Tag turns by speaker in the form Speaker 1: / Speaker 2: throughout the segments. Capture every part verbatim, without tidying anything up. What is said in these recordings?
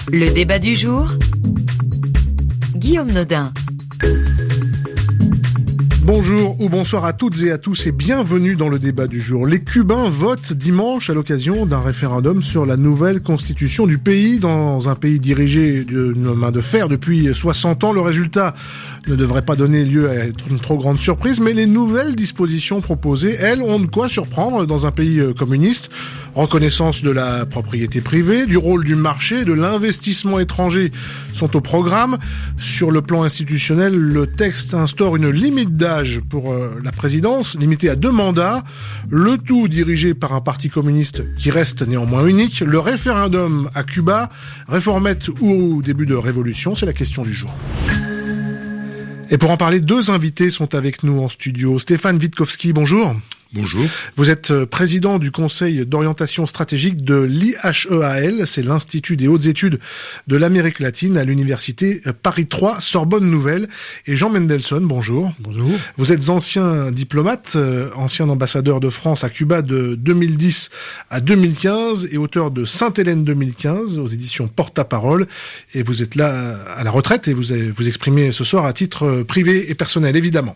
Speaker 1: Le débat du jour, Guillaume Nodin.
Speaker 2: Bonjour ou bonsoir à toutes et à tous et bienvenue dans le débat du jour. Les Cubains votent dimanche à l'occasion d'un référendum sur la nouvelle constitution du pays. Dans un pays dirigé d'une main de fer depuis soixante ans, le résultat ne devrait pas donner lieu à une trop grande surprise, mais les nouvelles dispositions proposées, elles, ont de quoi surprendre dans un pays communiste. Reconnaissance de la propriété privée, du rôle du marché, de l'investissement étranger sont au programme. Sur le plan institutionnel, le texte instaure une limite d'âge pour euh, la présidence, limitée à deux mandats, le tout dirigé par un parti communiste qui reste néanmoins unique. Le référendum à Cuba, réformette ou début de révolution, c'est la question du jour. Et pour en parler, deux invités sont avec nous en studio. Stéphane Witkowski, bonjour.
Speaker 3: Bonjour.
Speaker 2: Vous êtes président du Conseil d'orientation stratégique de l'I H E A L, c'est l'Institut des hautes études de l'Amérique latine à l'Université Paris trois, Sorbonne Nouvelle. Et Jean Mendelsohn, bonjour.
Speaker 4: Bonjour.
Speaker 2: Vous êtes ancien diplomate, euh, ancien ambassadeur de France à Cuba de deux mille dix à deux mille quinze et auteur de Sainte-Hélène deux mille quinze aux éditions Porte-à-Parole. Et vous êtes là à la retraite et vous vous exprimez ce soir à titre privé et personnel, évidemment.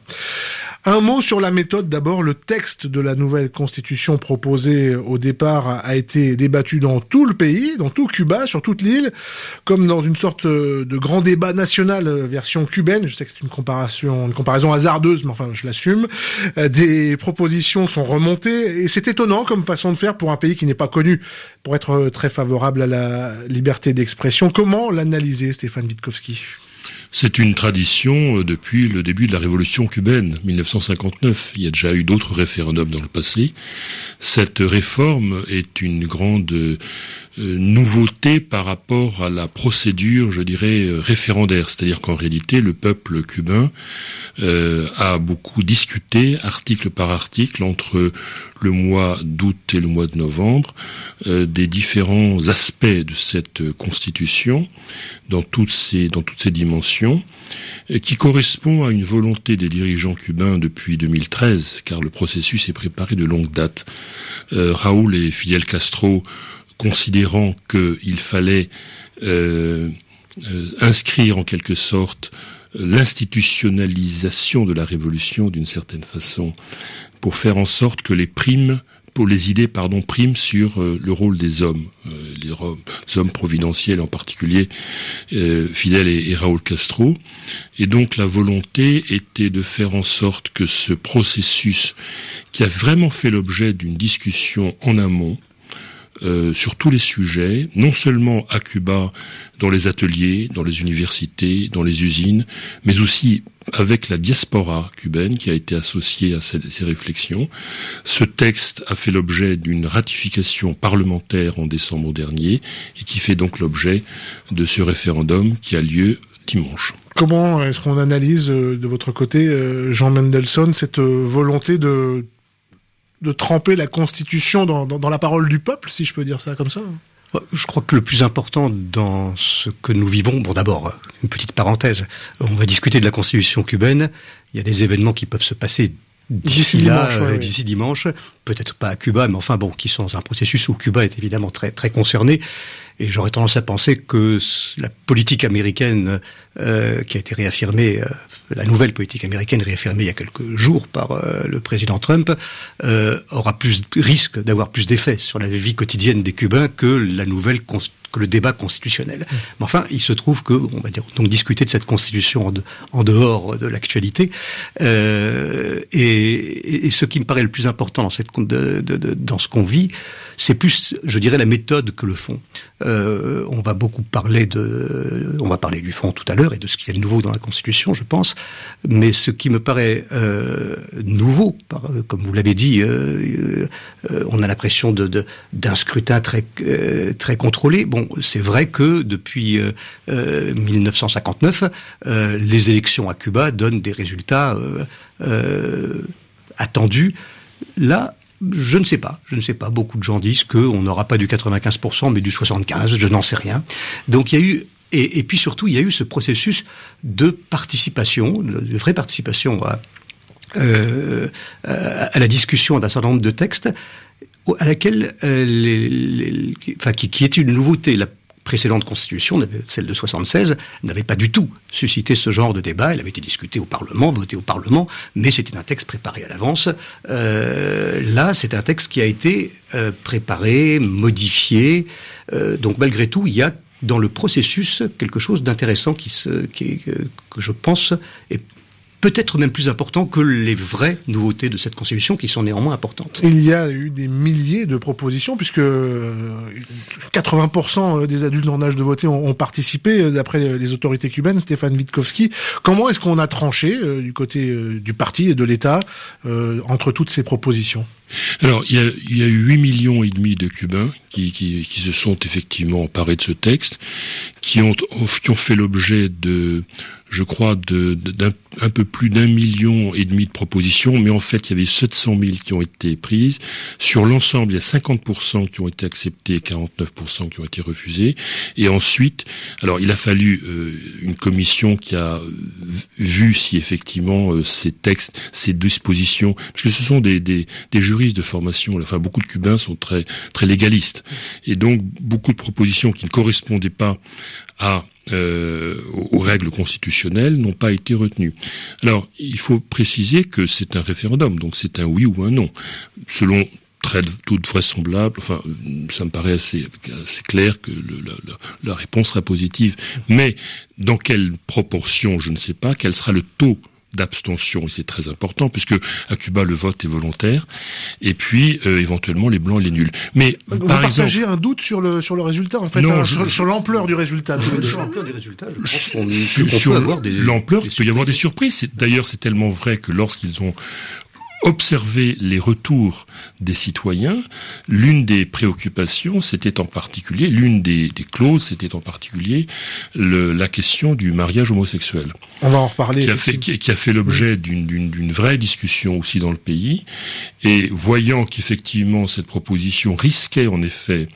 Speaker 2: Un mot sur la méthode. D'abord, le texte de la nouvelle constitution proposée au départ a été débattu dans tout le pays, dans tout Cuba, sur toute l'île, comme dans une sorte de grand débat national version cubaine. Je sais que c'est une comparaison, une comparaison hasardeuse, mais enfin, je l'assume. Des propositions sont remontées et c'est étonnant comme façon de faire pour un pays qui n'est pas connu pour être très favorable à la liberté d'expression. Comment l'analyser, Stéphane Witkowski ?
Speaker 3: C'est une tradition depuis le début de la révolution cubaine, mille neuf cent cinquante-neuf. Il y a déjà eu d'autres référendums dans le passé. Cette réforme est une grande euh, nouveauté par rapport à la procédure, je dirais, référendaire. C'est-à-dire qu'en réalité, le peuple cubain euh, a beaucoup discuté, article par article, entre le mois d'août et le mois de novembre, euh, des différents aspects de cette constitution, dans toutes ces, dans toutes ces dimensions, et qui correspond à une volonté des dirigeants cubains depuis deux mille treize, car le processus est préparé de longue date. Euh, Raúl et Fidel Castro, considérant qu'il fallait euh, euh, inscrire en quelque sorte l'institutionnalisation de la révolution d'une certaine façon, pour faire en sorte que les primes, pour les idées, pardon, priment sur euh, le rôle des hommes, euh, les, hommes, les hommes providentiels en particulier, euh, Fidel et, et Raúl Castro. Et donc la volonté était de faire en sorte que ce processus, qui a vraiment fait l'objet d'une discussion en amont, Euh, sur tous les sujets, non seulement à Cuba, dans les ateliers, dans les universités, dans les usines, mais aussi avec la diaspora cubaine qui a été associée à ces, ces réflexions. Ce texte a fait l'objet d'une ratification parlementaire en décembre dernier et qui fait donc l'objet de ce référendum qui a lieu dimanche.
Speaker 2: Comment est-ce qu'on analyse euh, de votre côté, euh, Jean Mendelsohn, cette euh, volonté de de tremper la Constitution dans, dans, dans la parole du peuple, si je peux dire ça comme ça?
Speaker 4: Je crois que le plus important dans ce que nous vivons, bon d'abord, une petite parenthèse, on va discuter de la Constitution cubaine, il y a des événements qui peuvent se passer d'ici là, dimanche, ouais, euh, d'ici dimanche, peut-être pas à Cuba, mais enfin bon, qui sont dans un processus où Cuba est évidemment très très concerné. Et j'aurais tendance à penser que la politique américaine euh, qui a été réaffirmée, euh, la nouvelle politique américaine réaffirmée il y a quelques jours par euh, le président Trump, euh, aura plus risque d'avoir plus d'effet sur la vie quotidienne des Cubains que la nouvelle cons- que le débat constitutionnel. Mmh. Mais enfin, il se trouve que, on va dire, donc discuter de cette constitution en, de, en dehors de l'actualité, euh, et, et ce qui me paraît le plus important dans cette de, de, de, dans ce qu'on vit, c'est plus, je dirais, la méthode que le fond. Euh, on va beaucoup parler de, on va parler du fond tout à l'heure et de ce qu'il y a de nouveau dans la Constitution, je pense. Mais ce qui me paraît euh, nouveau, par, comme vous l'avez dit, euh, euh, on a l'impression de, de, d'un scrutin très euh, très contrôlé. Bon, c'est vrai que depuis euh, euh, mille neuf cent cinquante-neuf, euh, les élections à Cuba donnent des résultats euh, euh, attendus. Là, je ne sais pas, je ne sais pas. Beaucoup de gens disent qu'on n'aura pas du quatre-vingt-quinze pour cent, mais du soixante-quinze pour cent, je n'en sais rien. Donc il y a eu, et, et puis surtout, il y a eu ce processus de participation, de vraie participation à, euh, à la discussion d'un certain nombre de textes, à laquelle, euh, les, les, enfin, qui, qui est une nouveauté. La précédente constitution, celle de soixante-seize, n'avait pas du tout suscité ce genre de débat. Elle avait été discutée au Parlement, votée au Parlement, mais c'était un texte préparé à l'avance. Euh, là, c'est un texte qui a été euh, préparé, modifié. Euh, donc malgré tout, il y a dans le processus quelque chose d'intéressant qui, se, qui que je pense est peut-être même plus important que les vraies nouveautés de cette Constitution, qui sont néanmoins importantes.
Speaker 2: Il y a eu des milliers de propositions, puisque quatre-vingts pour cent des adultes en âge de voter ont, ont participé, d'après les autorités cubaines. Stéphane Witkowski, comment est-ce qu'on a tranché euh, du côté euh, du parti et de l'État euh, entre toutes ces propositions ?
Speaker 3: Alors, il y a, il y a eu huit millions et demi de Cubains qui, qui, qui se sont effectivement emparés de ce texte, qui ont, qui ont fait l'objet de, je crois, de, de, d'un un peu plus d'un million et demi de propositions, mais en fait, il y avait sept cent mille qui ont été prises. Sur l'ensemble, il y a cinquante pour cent qui ont été acceptés et quarante-neuf pour cent qui ont été refusés. Et ensuite, alors, il a fallu euh, une commission qui a vu si effectivement euh, ces textes, ces dispositions, parce que ce sont des, des, des juristes de formation, enfin, beaucoup de Cubains sont très, très légalistes. Et donc, beaucoup de propositions qui ne correspondaient pas à Euh, aux règles constitutionnelles n'ont pas été retenues. Alors, il faut préciser que c'est un référendum, donc c'est un oui ou un non. Selon très toute vraisemblable, enfin, ça me paraît assez, assez clair que le, la, la, la réponse sera positive. Mais dans quelle proportion, je ne sais pas, quel sera le taux d'abstention, et c'est très important, puisque à Cuba, le vote est volontaire, et puis, euh, éventuellement, les blancs et les nuls. Mais,
Speaker 2: vous
Speaker 3: par
Speaker 2: partagez
Speaker 3: exemple,
Speaker 2: un doute sur le, sur le résultat, en fait,
Speaker 3: non,
Speaker 2: hein,
Speaker 3: je,
Speaker 2: sur, sur l'ampleur du résultat.
Speaker 4: Je, sur l'ampleur des résultats, je pense qu'on,
Speaker 3: sur,
Speaker 4: qu'on
Speaker 3: sur
Speaker 4: peut avoir des...
Speaker 3: L'ampleur,
Speaker 4: des
Speaker 3: il peut y avoir des surprises. C'est, d'ailleurs, c'est tellement vrai que lorsqu'ils ont observer les retours des citoyens, l'une des préoccupations, c'était en particulier, l'une des, des clauses, c'était en particulier le, la question du mariage homosexuel.
Speaker 2: On va en reparler.
Speaker 3: Qui a fait, qui, qui a fait l'objet d'une, d'une, d'une vraie discussion aussi dans le pays. Et voyant qu'effectivement cette proposition risquait en effet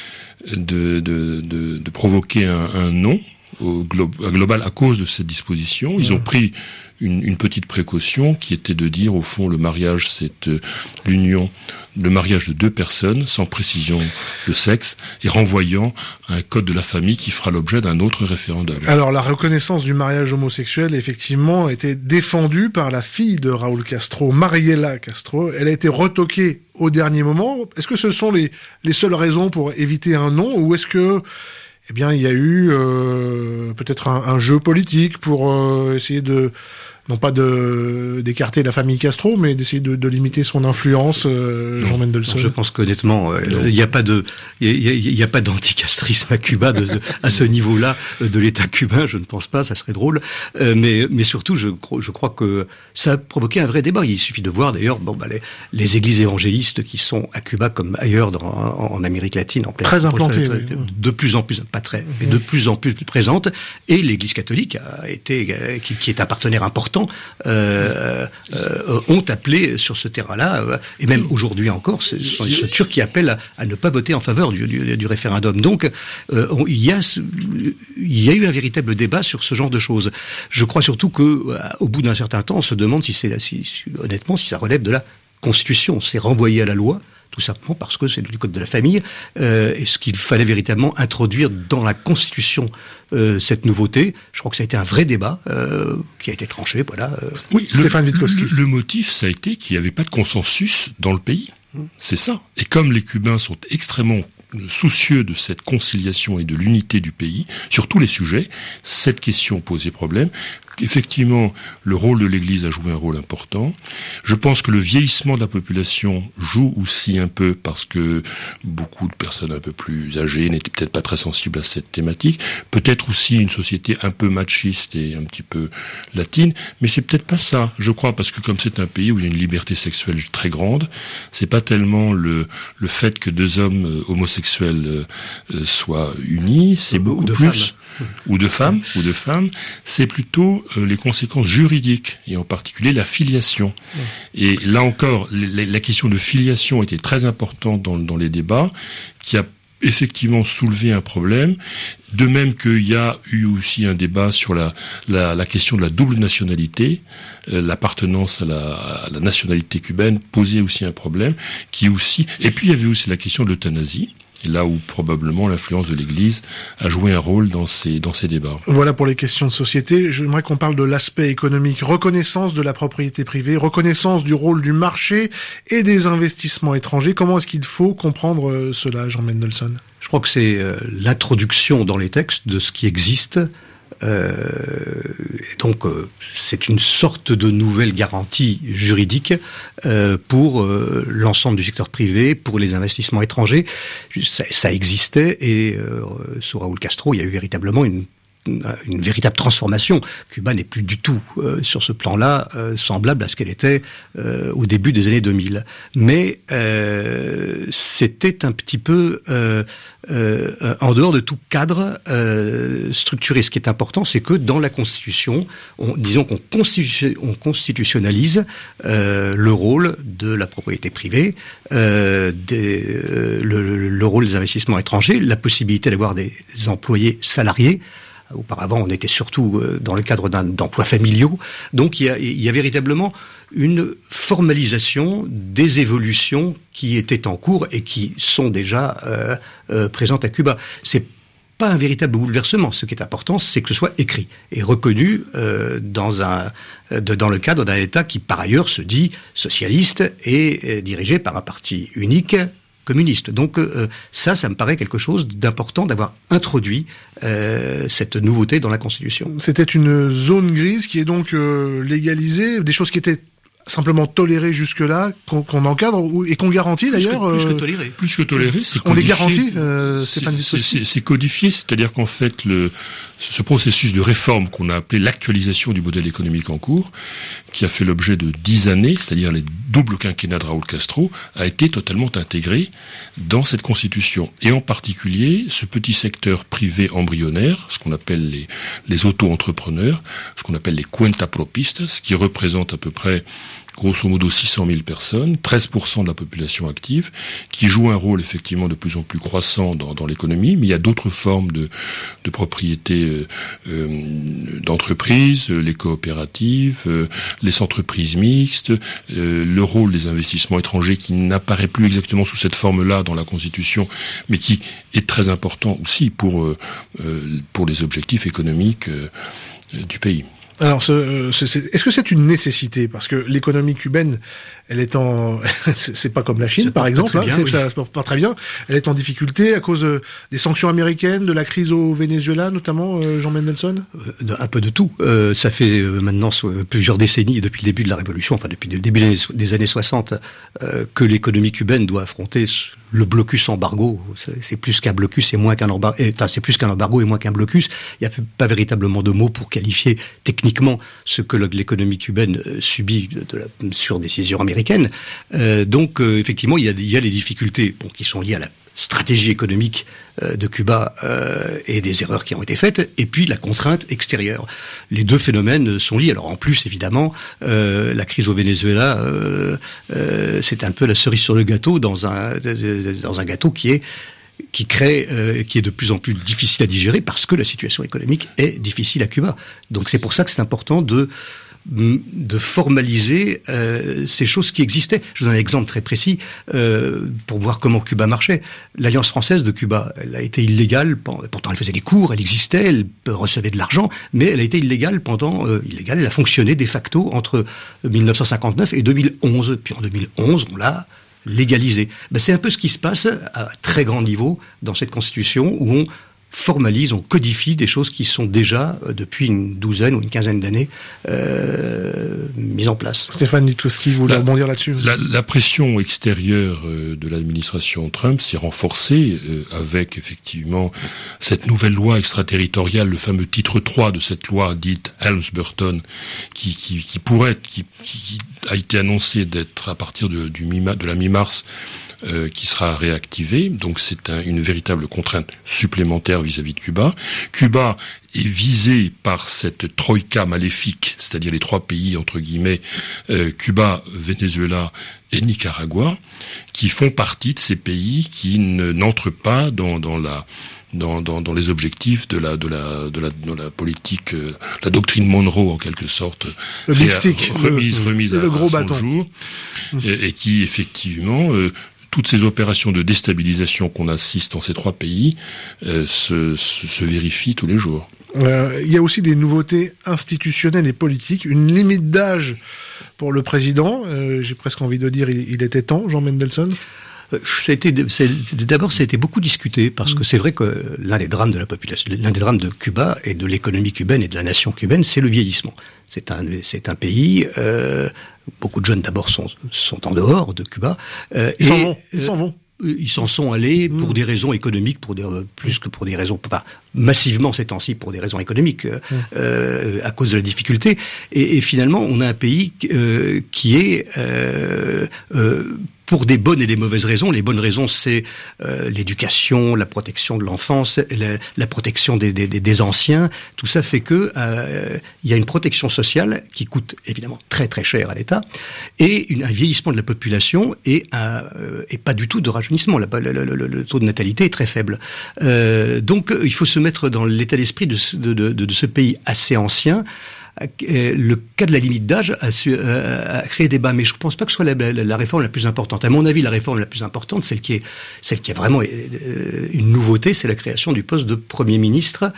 Speaker 3: de, de, de, de provoquer un, un non au glo- global à cause de cette disposition, ils ont pris Une, une petite précaution qui était de dire, au fond, le mariage, c'est euh, l'union, le mariage de deux personnes, sans précision de sexe, et renvoyant à un code de la famille qui fera l'objet d'un autre référendum.
Speaker 2: Alors, la reconnaissance du mariage homosexuel, effectivement, a été défendue par la fille de Raúl Castro, Mariela Castro. Elle a été retoquée au dernier moment. Est-ce que ce sont les, les seules raisons pour éviter un non, ou est-ce que eh bien, il y a eu euh, peut-être un, un jeu politique pour euh, essayer de, non pas de d'écarter la famille Castro, mais d'essayer de, de limiter son influence, euh, Jean Mendelssohn.
Speaker 4: Je pense qu'honnêtement, il euh, n'y a pas de, il y a, y a pas d'anticastrisme à Cuba de, de, à ce niveau-là de l'État cubain. Je ne pense pas, ça serait drôle. Euh, mais, mais surtout, je, je crois que ça a provoqué un vrai débat. Il suffit de voir d'ailleurs, bon, bah, les, les églises évangélistes qui sont à Cuba comme ailleurs dans, en, en Amérique latine, en plein,
Speaker 2: très implantées,
Speaker 4: de,
Speaker 2: oui.
Speaker 4: de plus en plus, pas très, mais de plus en plus présentes. Et l'Église catholique a été, qui, qui est un partenaire important. Euh, euh, ont appelé sur ce terrain-là, euh, et même aujourd'hui encore, ce sont les structures qui appellent à, à ne pas voter en faveur du, du, du référendum. Donc, euh, on, il, y a, il y a eu un véritable débat sur ce genre de choses. Je crois surtout que, euh, au bout d'un certain temps, on se demande si c'est, si, si, honnêtement, si ça relève de la Constitution. C'est renvoyé à la loi, tout simplement parce que c'est du code de la famille. Euh, est-ce qu'il fallait véritablement introduire dans la Constitution euh, cette nouveauté? Je crois que ça a été un vrai débat euh, qui a été tranché. Voilà.
Speaker 3: Oui,
Speaker 2: Stéphane
Speaker 3: le,
Speaker 2: Witkowski.
Speaker 3: Le, le motif, ça a été qu'il n'y avait pas de consensus dans le pays. C'est ça. Et comme les Cubains sont extrêmement soucieux de cette conciliation et de l'unité du pays, sur tous les sujets, cette question posait problème. Effectivement, le rôle de l'Église a joué un rôle important. Je pense que le vieillissement de la population joue aussi un peu parce que beaucoup de personnes un peu plus âgées n'étaient peut-être pas très sensibles à cette thématique. Peut-être aussi une société un peu machiste et un petit peu latine, mais c'est peut-être pas ça, je crois, parce que comme c'est un pays où il y a une liberté sexuelle très grande, c'est pas tellement le le fait que deux hommes euh, homosexuels euh, soient unis, c'est beaucoup
Speaker 4: ou de
Speaker 3: plus
Speaker 4: femmes.
Speaker 3: ou de femmes ou de femmes, c'est plutôt les conséquences juridiques, et en particulier la filiation. Ouais. Et là encore, la, la question de filiation était très importante dans, dans les débats, qui a effectivement soulevé un problème, de même qu'il y a eu aussi un débat sur la, la, la question de la double nationalité, euh, l'appartenance à la, à la nationalité cubaine posait aussi un problème, qui aussi, et puis il y avait aussi la question de l'euthanasie, Et là où probablement l'influence de l'Église a joué un rôle dans ces, dans ces débats.
Speaker 2: Voilà pour les questions de société. J'aimerais qu'on parle de l'aspect économique. Reconnaissance de la propriété privée, reconnaissance du rôle du marché et des investissements étrangers. Comment est-ce qu'il faut comprendre cela, Jean Mendelsohn ?
Speaker 4: Je crois que c'est euh, l'introduction dans les textes de ce qui existe. Euh, et donc, euh, c'est une sorte de nouvelle garantie juridique euh, pour euh, l'ensemble du secteur privé, pour les investissements étrangers. Ça, ça existait et euh, sous Raúl Castro, il y a eu véritablement une une véritable transformation. Cuba n'est plus du tout euh, sur ce plan-là euh, semblable à ce qu'elle était euh, au début des années deux mille. Mais euh, c'était un petit peu euh, euh, en dehors de tout cadre euh, structuré. Ce qui est important, c'est que dans la Constitution, on, disons qu'on constitu- on constitutionnalise euh, le rôle de la propriété privée, euh, des, euh, le, le rôle des investissements étrangers, la possibilité d'avoir des employés salariés. Auparavant, on était surtout dans le cadre d'un, d'emplois familiaux. Donc, il y, a, il y a véritablement une formalisation des évolutions qui étaient en cours et qui sont déjà euh, euh, présentes à Cuba. C'est pas un véritable bouleversement. Ce qui est important, c'est que ce soit écrit et reconnu euh, dans un de, dans le cadre d'un État qui, par ailleurs, se dit socialiste et euh, dirigé par un parti unique communiste. Donc euh, ça, ça me paraît quelque chose d'important d'avoir introduit euh, cette nouveauté dans la Constitution.
Speaker 2: C'était une zone grise qui est donc euh, légalisée, des choses qui étaient simplement tolérées jusque-là, qu'on, qu'on encadre ou, et qu'on garantit
Speaker 4: plus
Speaker 2: d'ailleurs.
Speaker 4: Que, plus
Speaker 2: euh,
Speaker 4: que toléré.
Speaker 3: Plus que toléré, c'est
Speaker 2: on
Speaker 3: codifié.
Speaker 2: les garantit, euh, Stéphane
Speaker 3: c'est,
Speaker 2: c'est,
Speaker 3: c'est, c'est codifié, c'est-à-dire qu'en fait, le, ce processus de réforme qu'on a appelé l'actualisation du modèle économique en cours, qui a fait l'objet de dix années, c'est-à-dire les doubles quinquennats de Raúl Castro, a été totalement intégré dans cette constitution. Et en particulier, ce petit secteur privé embryonnaire, ce qu'on appelle les, les auto-entrepreneurs, ce qu'on appelle les cuentapropistas, qui représentent à peu près grosso modo six cent mille personnes, treize pour cent de la population active, qui jouent un rôle effectivement de plus en plus croissant dans, dans l'économie, mais il y a d'autres formes de, de propriété euh, euh, d'entreprise, les coopératives, euh, les entreprises mixtes, euh, le rôle des investissements étrangers qui n'apparaît plus exactement sous cette forme-là dans la Constitution, mais qui est très important aussi pour, euh, euh, pour les objectifs économiques euh, du pays.
Speaker 2: Alors, ce, ce, c'est, est-ce que c'est une nécessité ? Parce que l'économie cubaine, elle est en, c'est, c'est pas comme la Chine,
Speaker 4: c'est
Speaker 2: par
Speaker 4: pas,
Speaker 2: exemple,
Speaker 4: pas
Speaker 2: hein,
Speaker 4: bien,
Speaker 2: c'est,
Speaker 4: oui.
Speaker 2: ça se porte pas très bien. Elle est en difficulté à cause euh, des sanctions américaines, de la crise au Venezuela, notamment, euh, Jean Mendelsohn ?
Speaker 4: euh, Un peu de tout. Euh, ça fait euh, maintenant so- plusieurs décennies, depuis le début de la Révolution, enfin depuis le début des années soixante, euh, que l'économie cubaine doit affronter le blocus embargo. C'est, c'est plus qu'un blocus et moins qu'un embargo. Enfin, c'est plus qu'un embargo et moins qu'un blocus. Il n'y a pas véritablement de mots pour qualifier techniquement ce que l'économie cubaine subit de la, sur décision américaine. Euh, donc, euh, effectivement, il y a, il y a les difficultés bon, qui sont liées à la stratégie économique euh, de Cuba euh, et des erreurs qui ont été faites, et puis la contrainte extérieure. Les deux phénomènes sont liés. Alors, en plus, évidemment, euh, la crise au Venezuela, euh, euh, c'est un peu la cerise sur le gâteau dans un, dans un gâteau qui est qui crée, euh, qui est de plus en plus difficile à digérer parce que la situation économique est difficile à Cuba. Donc c'est pour ça que c'est important de de formaliser euh, ces choses qui existaient. Je vous donne un exemple très précis euh, pour voir comment Cuba marchait. L'Alliance française de Cuba, elle a été illégale, pourtant elle faisait des cours, elle existait, elle recevait de l'argent, mais elle a été illégale pendant, euh, illégale, elle a fonctionné de facto entre dix-neuf cent cinquante-neuf et deux mille onze. Puis en deux mille onze, on l'a légalisé. Ben, c'est un peu ce qui se passe à très grand niveau dans cette constitution où on formalise, on codifie des choses qui sont déjà, euh, depuis une douzaine ou une quinzaine d'années, euh, mises en place.
Speaker 2: Stéphane Litowski, vous voulez
Speaker 3: la,
Speaker 2: rebondir là-dessus ?
Speaker 3: la, la pression extérieure euh, de l'administration Trump s'est renforcée euh, avec effectivement cette nouvelle loi extraterritoriale, le fameux titre trois de cette loi dite Helms-Burton, qui, qui, qui pourrait être, qui, qui a été annoncé d'être à partir de, du mi- de la mi-mars, Euh, qui sera réactivé. Donc c'est un, une véritable contrainte supplémentaire vis-à-vis de Cuba. Cuba est visé par cette troïka maléfique, c'est-à-dire les trois pays, entre guillemets, euh, Cuba, Venezuela et Nicaragua, qui font partie de ces pays qui ne, n'entrent pas dans, dans la Dans, dans, dans les objectifs de la de la de la de la politique, euh, la doctrine Monroe en quelque sorte,
Speaker 2: le big stick,
Speaker 3: remise
Speaker 2: le,
Speaker 3: remise
Speaker 2: le
Speaker 3: à,
Speaker 2: gros
Speaker 3: à son
Speaker 2: bâton.
Speaker 3: jour, et, et qui effectivement euh, toutes ces opérations de déstabilisation qu'on assiste dans ces trois pays euh, se, se, se vérifient tous les jours.
Speaker 2: Euh, il y a aussi des nouveautés institutionnelles et politiques, une limite d'âge pour le président. Euh, j'ai presque envie de dire, il, il était temps, Jean Mendelsohn.
Speaker 4: Ça a été, c'est, d'abord, ça a été beaucoup discuté parce que c'est vrai que l'un des drames de la population, l'un des drames de Cuba et de l'économie cubaine et de la nation cubaine, c'est le vieillissement. C'est un, c'est un pays. Euh, beaucoup de jeunes d'abord sont sont en dehors de Cuba.
Speaker 2: Euh, ils s'en vont. Ils s'en vont.
Speaker 4: Ils s'en sont allés pour mmh. des raisons économiques, pour des, plus que pour des raisons, enfin, massivement ces temps-ci pour des raisons économiques, mmh. euh, à cause de la difficulté. Et, et finalement, on a un pays euh, qui est euh, euh, pour des bonnes et des mauvaises raisons. Les bonnes raisons, c'est euh, l'éducation, la protection de l'enfance, la, la protection des, des, des anciens. Tout ça fait que euh, il y a une protection sociale qui coûte évidemment très très cher à l'État et une, un vieillissement de la population et, un, euh, et pas du tout de rajeunissement. Le, le, le, le taux de natalité est très faible. Euh, donc il faut se mettre dans l'état d'esprit de, de, de, de ce pays assez ancien. Le cas de la limite d'âge a, su, a, a créé débat, mais je ne pense pas que ce soit la, la, la réforme la plus importante. À mon avis, la réforme la plus importante, celle qui est, celle qui est vraiment une nouveauté, c'est la création du poste de Premier ministre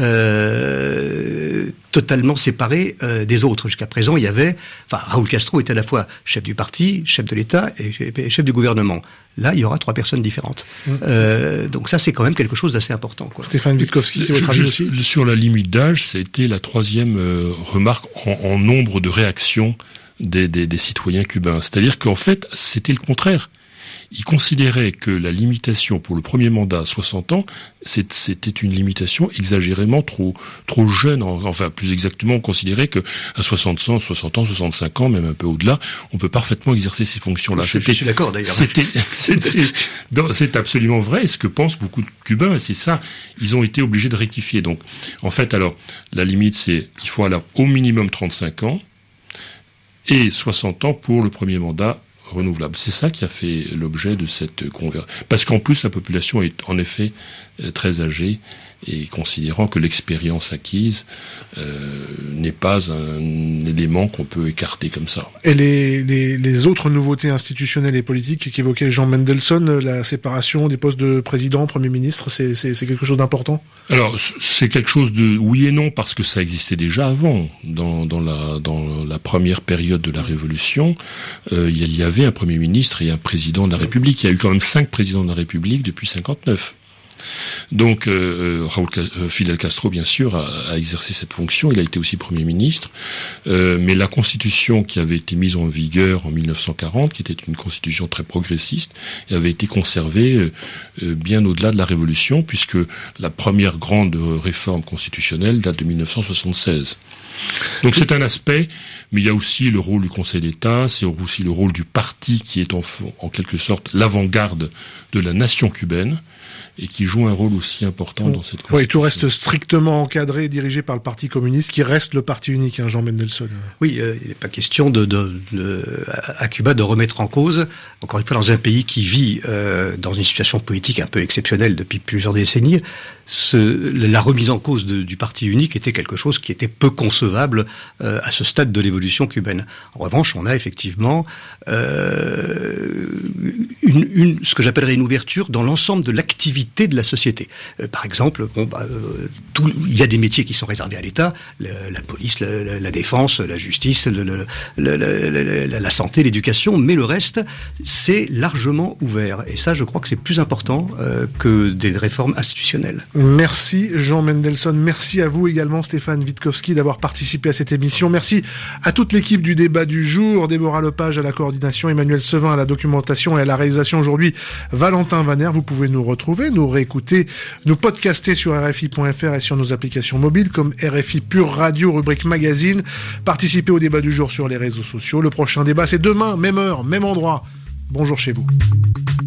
Speaker 4: euh, totalement séparé euh, des autres. Jusqu'à présent, il y avait, enfin, Raúl Castro était à la fois chef du parti, chef de l'État et, et chef du gouvernement. Là, il y aura trois personnes différentes. Mmh. Euh, donc ça, c'est quand même quelque chose d'assez important, quoi.
Speaker 2: Stéphane Witkowski, c'est votre avis aussi ?
Speaker 3: Sur la limite d'âge, c'était la troisième euh, remarque en, en nombre de réactions des, des, des citoyens cubains. C'est-à-dire qu'en fait, c'était le contraire. Ils considéraient que la limitation pour le premier mandat à soixante ans, c'était une limitation exagérément trop trop jeune. Enfin, plus exactement, on considérait que à soixante ans, soixante ans, soixante-cinq ans, même un peu au-delà, on peut parfaitement exercer ces fonctions-là.
Speaker 4: Je, je suis d'accord d'ailleurs.
Speaker 3: C'était, c'était, c'est absolument vrai. Ce que pensent beaucoup de Cubains, c'est ça. Ils ont été obligés de rectifier. Donc, en fait, alors la limite, c'est il faut aller au minimum trente-cinq ans et soixante ans pour le premier mandat renouvelable. C'est ça qui a fait l'objet de cette conversion. Parce qu'en plus, la population est en effet très âgée et considérant que l'expérience acquise euh, n'est pas un élément qu'on peut écarter comme ça.
Speaker 2: Et les, les, les autres nouveautés institutionnelles et politiques qu'évoquait Jean Mendelsohn, la séparation des postes de président, Premier ministre, c'est, c'est, c'est quelque chose d'important ?
Speaker 3: Alors, c'est quelque chose de oui et non, parce que ça existait déjà avant. Dans, dans, la, dans la première période de la Révolution, euh, il y avait un Premier ministre et un président de la République. Il y a eu quand même cinq présidents de la République depuis cinquante-neuf. Donc, euh, Raúl, euh, Fidel Castro, bien sûr, a, a exercé cette fonction. Il a été aussi Premier ministre. Euh, mais la Constitution qui avait été mise en vigueur en mille neuf cent quarante, qui était une Constitution très progressiste, avait été conservée euh, bien au-delà de la Révolution, puisque la première grande réforme constitutionnelle date de mille neuf cent soixante-seize. Donc c'est un aspect, mais il y a aussi le rôle du Conseil d'État, c'est aussi le rôle du parti qui est en, en quelque sorte l'avant-garde de la nation cubaine, et qui joue un rôle aussi important dans cette constitution.
Speaker 2: Oui, tout reste strictement encadré et dirigé par le Parti communiste, qui reste le parti unique, hein, Jean Mendelsohn.
Speaker 4: Oui, euh, il n'est pas question de, de, de, à Cuba de remettre en cause, encore une fois, dans un pays qui vit euh, dans une situation politique un peu exceptionnelle depuis plusieurs décennies, ce, la remise en cause de, du parti unique était quelque chose qui était peu concevable euh, à ce stade de l'évolution cubaine. En revanche, on a effectivement euh, une, une, ce que j'appellerais une ouverture dans l'ensemble de l'activité de la société. Euh, par exemple, bon, bah, euh, tout, il y a des métiers qui sont réservés à l'État, la, la police, la, la, la défense, la justice, le, le, le, la, la, la santé, l'éducation, mais le reste, c'est largement ouvert. Et ça, je crois que c'est plus important euh, que des réformes institutionnelles.
Speaker 2: Merci Jean Mendelsohn, merci à vous également Stéphane Witkowski d'avoir participé à cette émission. Merci à toute l'équipe du débat du jour, Déborah Lepage à la coordination, Emmanuel Sevin à la documentation et à la réalisation aujourd'hui, Valentin Vaner. Vous pouvez nous retrouver, nous réécouter, nous podcaster sur R F I point F R et sur nos applications mobiles comme R F I Pure Radio, rubrique magazine. Participez au débat du jour sur les réseaux sociaux. Le prochain débat, c'est demain, même heure, même endroit. Bonjour chez vous.